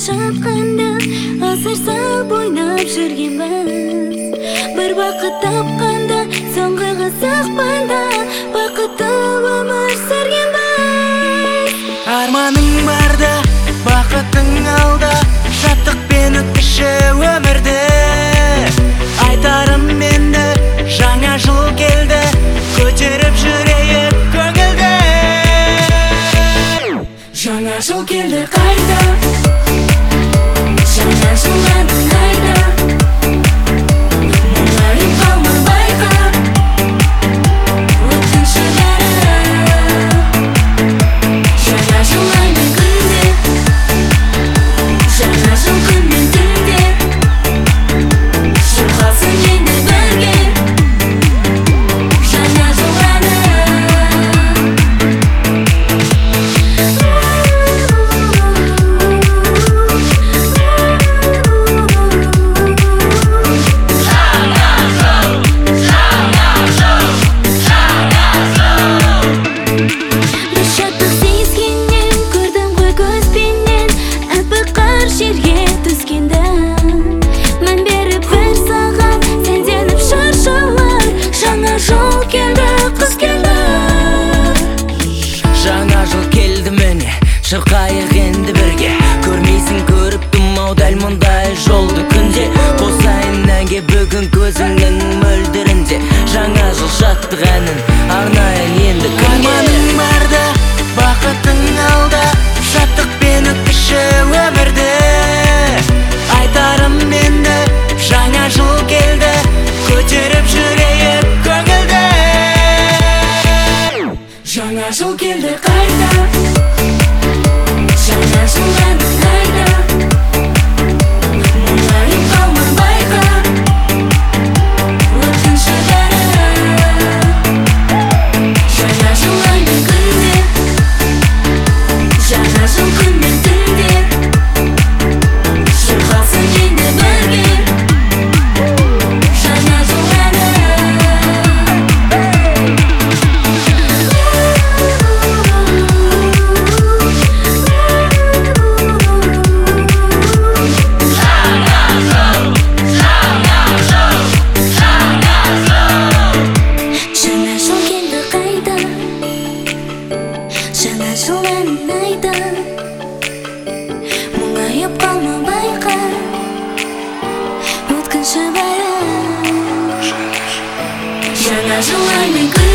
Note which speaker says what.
Speaker 1: жатқанда асыр салып ойнап жүргенбіз. Бір бақыт тапқанда соңғы қызықпанда бақытты өмір сүргенбіз.
Speaker 2: Арманың барда, бақытың алда, шаттықпен өткізші өмірді. Айтарым енді жаңа жыл келді, көтеріп жүрейік көңілді.
Speaker 1: Жаңа жыл келді қайда, жаңа жыл әнін қайда, мұңайып қалма байқа, өткінші бәрі. Жаңа жыл ай мен күнде, жаңа жыл күн мен түнде, шырқалсын енді бірге жаңа жыл әні.
Speaker 2: Шырқайық енді бірге, көрмейсің көріп тұмау дәл мұндай жолды күнде. Қосайын әнге бүгін көзіңнің мөлдірінде, жаңа жыл шаттық әнін арнайын енді күнге. Арманың барда, бақытың алда, шаттықпен өткізші өмірді. Айтарым енді жаңа жыл келді, көтеріп жүрейік көңілді.
Speaker 1: Жаңа жыл келді қайда, жаңа жыл әнін қайда, мұңайып қалма байқа, өткінші бәрі. Жаңа жыл ай мен күнде, жаңа жыл күн мен түнде, шырқалсын енді бірге жаңа жыл әні. Жаңа жыл әнін айда, мұңайып қалма байқа, өткінші бәрі. Жаңа жыл ай мен күн